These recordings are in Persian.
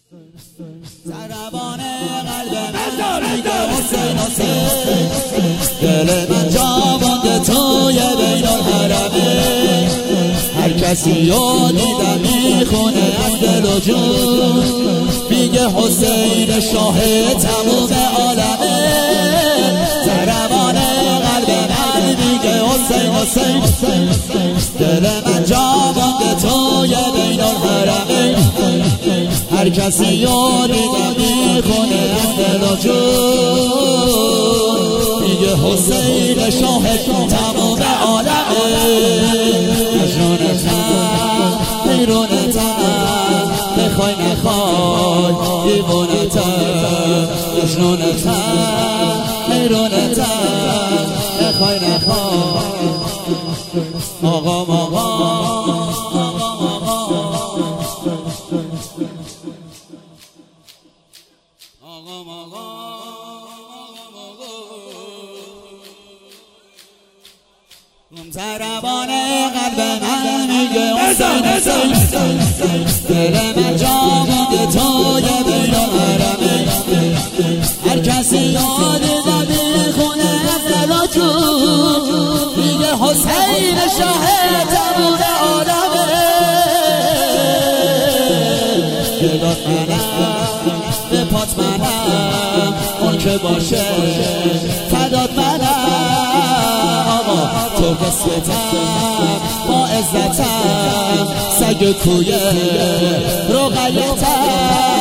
ضربان قلب من میگه حسین حسین، دل من جا مانده توی بین الحرمین. هر کسی رو دیدم میخونه از دل و جون، میگه حسین شاه تموم عالمه. ضربان قلب من میگه حسین حسین، دل من جا مانده توی بین الحرمین. هر کسی رو دیدم میخونه از دل و جون، میگه حسین شاه تموم عالمه. مجنونتم حیرونتم، بخوای نخوای دیوونتم. مجنونتم حیرونتم، بخوای نخوای. آقا ضربان قلب من میگه حسین حسین، دل من جا مانده توی بین الحرمین. هر کسی یاد میخونه از دل و جون، میگه حسین شاه تموم عالمه. دلات منم به پات منم، اون که باشه فدات منم. تو قسمتم با عزتم، سگ کوی رقیتم.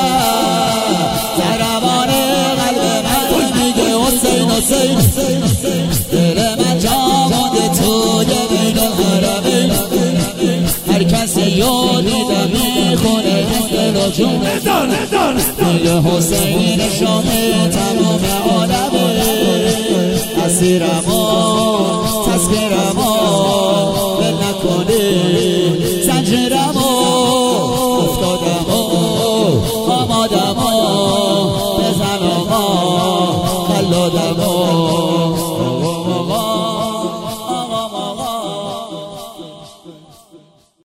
ضربان قلب من میگه حسین حسین، دل من جا مانده توی بین الحرمین. هر کسی رو دیدم میخونه از دل و جون، میگه حسین شاه تمام عالمه. اسیرم و تسخیرم و بل نکنی زنجیرم و افتادم و آمادم و بزن آقا خلادم و